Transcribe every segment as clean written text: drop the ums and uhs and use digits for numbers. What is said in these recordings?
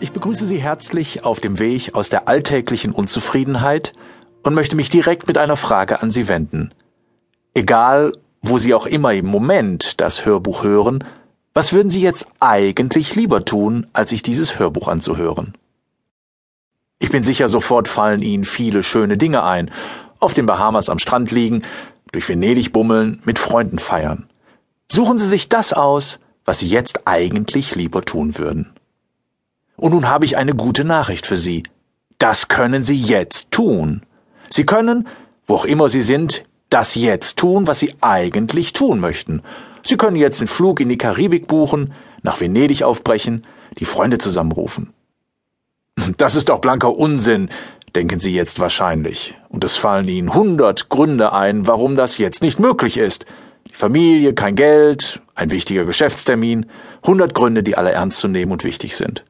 Ich begrüße Sie herzlich auf dem Weg aus der alltäglichen Unzufriedenheit und möchte mich direkt mit einer Frage an Sie wenden. Egal, wo Sie auch immer im Moment das Hörbuch hören, was würden Sie jetzt eigentlich lieber tun, als sich dieses Hörbuch anzuhören? Ich bin sicher, sofort fallen Ihnen viele schöne Dinge ein. Auf den Bahamas am Strand liegen, durch Venedig bummeln, mit Freunden feiern. Suchen Sie sich das aus, was Sie jetzt eigentlich lieber tun würden. Und nun habe ich eine gute Nachricht für Sie. Das können Sie jetzt tun. Sie können, wo auch immer Sie sind, das jetzt tun, was Sie eigentlich tun möchten. Sie können jetzt den Flug in die Karibik buchen, nach Venedig aufbrechen, die Freunde zusammenrufen. Das ist doch blanker Unsinn, denken Sie jetzt wahrscheinlich. Und es fallen Ihnen 100 Gründe ein, warum das jetzt nicht möglich ist. Die Familie, kein Geld, ein wichtiger Geschäftstermin, 100 Gründe, die alle ernst zu nehmen und wichtig sind.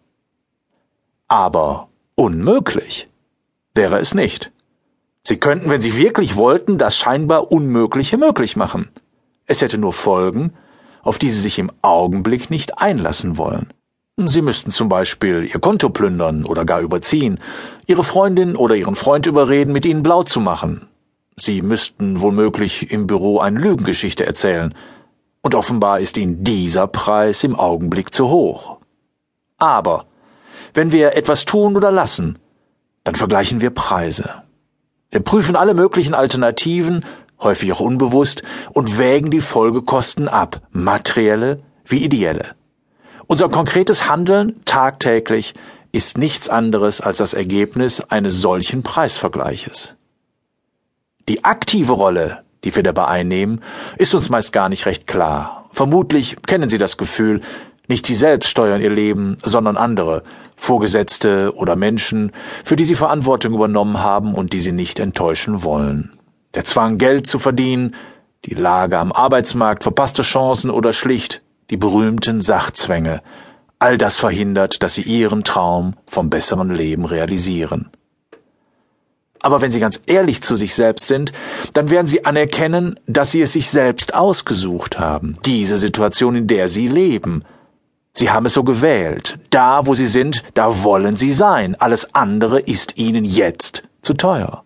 Aber unmöglich wäre es nicht. Sie könnten, wenn Sie wirklich wollten, das scheinbar Unmögliche möglich machen. Es hätte nur Folgen, auf die Sie sich im Augenblick nicht einlassen wollen. Sie müssten zum Beispiel Ihr Konto plündern oder gar überziehen, Ihre Freundin oder Ihren Freund überreden, mit Ihnen blau zu machen. Sie müssten womöglich im Büro eine Lügengeschichte erzählen. Und offenbar ist Ihnen dieser Preis im Augenblick zu hoch. Aber wenn wir etwas tun oder lassen, dann vergleichen wir Preise. Wir prüfen alle möglichen Alternativen, häufig auch unbewusst, und wägen die Folgekosten ab, materielle wie ideelle. Unser konkretes Handeln tagtäglich ist nichts anderes als das Ergebnis eines solchen Preisvergleiches. Die aktive Rolle, die wir dabei einnehmen, ist uns meist gar nicht recht klar. Vermutlich kennen Sie das Gefühl, nicht Sie selbst steuern Ihr Leben, sondern andere, Vorgesetzte oder Menschen, für die Sie Verantwortung übernommen haben und die Sie nicht enttäuschen wollen. Der Zwang, Geld zu verdienen, die Lage am Arbeitsmarkt, verpasste Chancen oder schlicht die berühmten Sachzwänge, all das verhindert, dass Sie Ihren Traum vom besseren Leben realisieren. Aber wenn Sie ganz ehrlich zu sich selbst sind, dann werden Sie anerkennen, dass Sie es sich selbst ausgesucht haben, diese Situation, in der Sie leben. Sie haben es so gewählt. Da, wo Sie sind, da wollen Sie sein. Alles andere ist Ihnen jetzt zu teuer.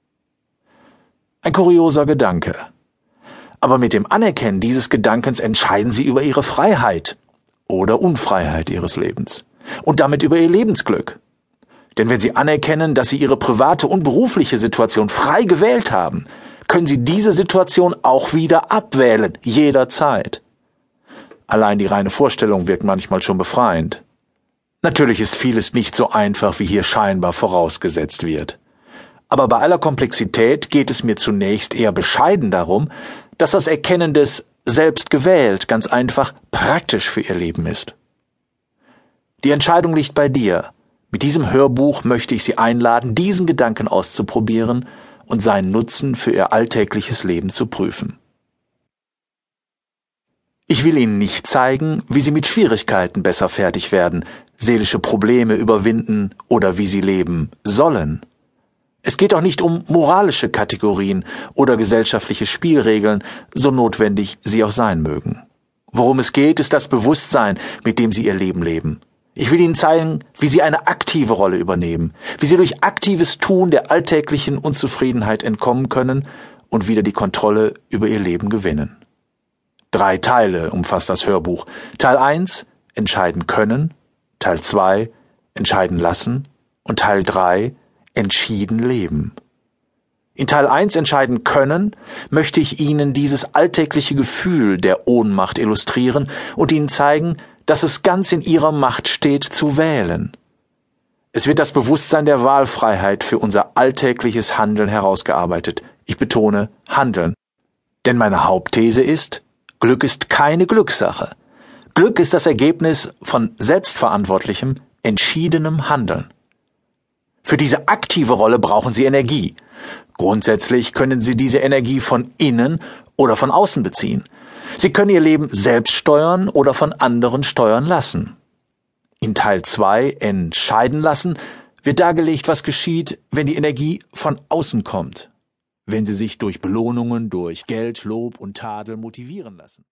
Ein kurioser Gedanke. Aber mit dem Anerkennen dieses Gedankens entscheiden Sie über Ihre Freiheit oder Unfreiheit Ihres Lebens und damit über Ihr Lebensglück. Denn wenn Sie anerkennen, dass Sie Ihre private und berufliche Situation frei gewählt haben, können Sie diese Situation auch wieder abwählen, jederzeit. Allein die reine Vorstellung wirkt manchmal schon befreiend. Natürlich ist vieles nicht so einfach, wie hier scheinbar vorausgesetzt wird. Aber bei aller Komplexität geht es mir zunächst eher bescheiden darum, dass das Erkennen des selbst gewählt ganz einfach praktisch für Ihr Leben ist. Die Entscheidung liegt bei dir. Mit diesem Hörbuch möchte ich Sie einladen, diesen Gedanken auszuprobieren und seinen Nutzen für Ihr alltägliches Leben zu prüfen. Ich will Ihnen nicht zeigen, wie Sie mit Schwierigkeiten besser fertig werden, seelische Probleme überwinden oder wie Sie leben sollen. Es geht auch nicht um moralische Kategorien oder gesellschaftliche Spielregeln, so notwendig sie auch sein mögen. Worum es geht, ist das Bewusstsein, mit dem Sie Ihr Leben leben. Ich will Ihnen zeigen, wie Sie eine aktive Rolle übernehmen, wie Sie durch aktives Tun der alltäglichen Unzufriedenheit entkommen können und wieder die Kontrolle über Ihr Leben gewinnen. 3 Teile umfasst das Hörbuch. Teil 1, entscheiden können, Teil 2, entscheiden lassen und Teil 3, entschieden leben. In Teil 1 entscheiden können, möchte ich Ihnen dieses alltägliche Gefühl der Ohnmacht illustrieren und Ihnen zeigen, dass es ganz in Ihrer Macht steht, zu wählen. Es wird das Bewusstsein der Wahlfreiheit für unser alltägliches Handeln herausgearbeitet. Ich betone Handeln. Denn meine Hauptthese ist, Glück ist keine Glückssache. Glück ist das Ergebnis von selbstverantwortlichem, entschiedenem Handeln. Für diese aktive Rolle brauchen Sie Energie. Grundsätzlich können Sie diese Energie von innen oder von außen beziehen. Sie können Ihr Leben selbst steuern oder von anderen steuern lassen. In Teil 2, entscheiden lassen, wird dargelegt, was geschieht, wenn die Energie von außen kommt, wenn Sie sich durch Belohnungen, durch Geld, Lob und Tadel motivieren lassen.